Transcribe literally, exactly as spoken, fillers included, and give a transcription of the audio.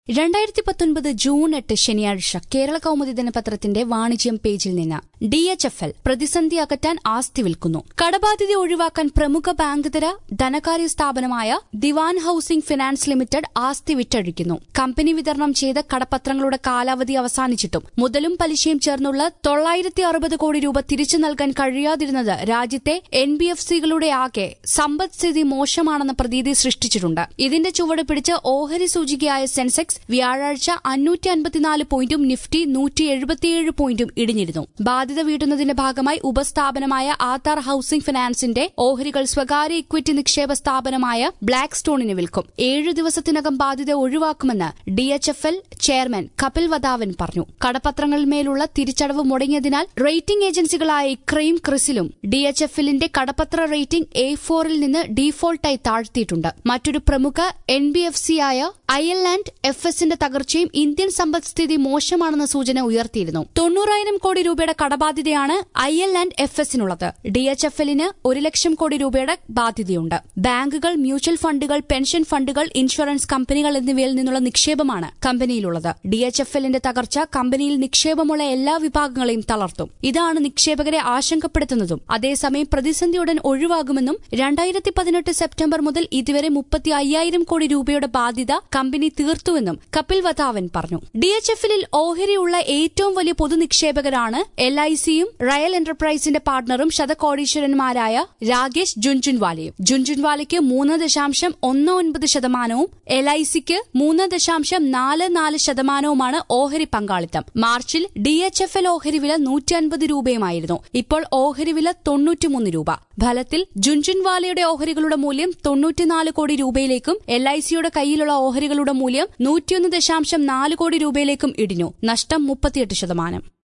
രണ്ടായിരത്തി പത്തൊൻപത് ജൂൺ എട്ട് ശനിയാഴ്ച കേരള കൗമുദി ദിനപത്രത്തിന്റെ വാണിജ്യം പേജിൽ നിന്ന് ഡി എച്ച് എഫ് എൽ പ്രതിസന്ധി അകറ്റാൻ ആസ്തി വിൽക്കുന്നു. കടബാധ്യത ഒഴിവാക്കാൻ പ്രമുഖ ബാങ്ക്തര ധനകാര്യ സ്ഥാപനമായ ദിവാൻ ഹൌസിംഗ് ഫിനാൻസ് ലിമിറ്റഡ് ആസ്തി വിറ്റഴിക്കുന്നു. കമ്പനി വിതരണം ചെയ്ത കടപ്പത്രങ്ങളുടെ കാലാവധി അവസാനിച്ചിട്ടും മുതലും പലിശയും ചേർന്നുള്ള തൊള്ളായിരത്തി അറുപത് കോടി രൂപ തിരിച്ചു നൽകാൻ കഴിയാതിരുന്നത് രാജ്യത്തെ എൻ ബി എഫ് സികളുടെ ആകെ സമ്പദ്സ്ഥിതി മോശമാണെന്ന പ്രതീതി സൃഷ്ടിച്ചിട്ടുണ്ട്. ഇതിന്റെ ചുവട് പിടിച്ച് ഓഹരി സൂചികയായ സെൻസെക്സ് വ്യാഴാഴ്ച അഞ്ഞൂറ്റി അൻപത്തിനാല് പോയിന്റും നിഫ്റ്റി നൂറ്റി എഴുപത്തിയേഴ് പോയിന്റും ഇടിഞ്ഞിരുന്നു. ബാധ്യത വീട്ടുന്നതിന്റെ ഭാഗമായി ഉപസ്ഥാപനമായ ആധാർ ഹൌസിംഗ് ഫിനാൻസിന്റെ ഓഹരികൾ സ്വകാര്യ ഇക്വിറ്റി നിക്ഷേപ സ്ഥാപനമായ ബ്ലാക്ക് സ്റ്റോണിന് വിൽക്കും. ഏഴു ദിവസത്തിനകം ബാധ്യത ഒഴിവാക്കുമെന്ന് D H F L chairman Kapil Wadhawan പറഞ്ഞു. കടപ്പത്രങ്ങളിന്മേലുള്ള തിരിച്ചടവ് മുടങ്ങിയതിനാൽ റേറ്റിംഗ് ഏജൻസികളായ ഇക്രയും ക്രിസിലും ഡി എച്ച് എഫ് എല്ലിന്റെ കടപ്പത്ര റേറ്റിംഗ് എ ഫോറിൽ നിന്ന് ഡീഫോൾട്ടായി താഴ്ത്തിയിട്ടുണ്ട്. മറ്റൊരു പ്രമുഖ എൻ ബി എഫ് സിയായ ഐ എൽ ആൻഡ് എഫ് എസിന്റെ തകർച്ചയും ഇന്ത്യൻ സമ്പദ്സ്ഥിതി മോശമാണെന്ന സൂചന ഉയർത്തിയിരുന്നു. തൊണ്ണൂറായിരം കോടി രൂപയുടെ കടബാധ്യതയാണ് ഐ എൽ ആൻഡ് എഫ് എസിനുള്ളത്. ഡി എച്ച് എഫ് എല്ലിന് ഒരു ലക്ഷം കോടി രൂപയുടെ ബാധ്യതയുണ്ട്. ബാങ്കുകൾ, മ്യൂച്വൽ ഫണ്ടുകൾ, പെൻഷൻ ഫണ്ടുകൾ, ഇൻഷുറൻസ് കമ്പനികൾ എന്നിവയിൽ നിന്നുള്ള നിക്ഷേപമാണ് കമ്പനിയിലുള്ളത്. ഡി എച്ച് എഫ് എല്ലിന്റെ തകർച്ച കമ്പനിയിൽ നിക്ഷേപമുള്ള എല്ലാ വിഭാഗങ്ങളെയും തളർത്തും. ഇതാണ് നിക്ഷേപകരെ ആശങ്കപ്പെടുത്തുന്നതും. അതേസമയം പ്രതിസന്ധി ഉടൻ ഒഴിവാകുമെന്നും രണ്ടായിരത്തി പതിനെട്ട് സെപ്റ്റംബർ മുതൽ ഇതുവരെ മുപ്പത്തി അയ്യായിരം കോടി രൂപയുടെ ബാധ്യത കമ്പനി തീർത്തുവെന്നും കപിൽ വധാവൻ പറഞ്ഞു. ഡി എച്ച് എഫ് എല്ലിൽ ഓഹരിയുള്ള ഏറ്റവും വലിയ പൊതുനിക്ഷേപകരാണ് എൽ ഐ സിയും റയൽ എന്റർപ്രൈസിന്റെ പാർട്ണറും ശതകോടീശ്വരന്മാരായ രാകേഷ് ജുൻജുൻവാലയും. ജുൻജുൻവാലയ്ക്ക് മൂന്ന് ദശാംശം ഒന്ന് ഒൻപത് ശതമാനവും എൽ ഐ സിക്ക് മൂന്ന് ദശാംശം നാല് നാല് ശതമാനവുമാണ് ഓഹരി പങ്കാളിത്തം. മാർച്ചിൽ ഡി എച്ച് എഫ് എൽ ഓഹരി വില നൂറ്റി അൻപത് രൂപയുമായിരുന്നു. ഇപ്പോൾ ഓഹരി വില തൊണ്ണൂറ്റിമൂന്ന് രൂപ. ഫലത്തിൽ ജുൻജുൻവാലയുടെ ഓഹരികളുടെ മൂല്യം തൊണ്ണൂറ്റിനാല് കോടി രൂപയിലേക്കും എൽ ഐ സിയുടെ കയ്യിലുള്ള ഓഹരികളുടെ മൂല്യം നൂറ്റിയൊന്ന് ദശാംശം നാല് കോടി രൂപയിലേക്കും ഇടിഞ്ഞു. നഷ്ടം മുപ്പത്തിയെട്ട് ശതമാനം.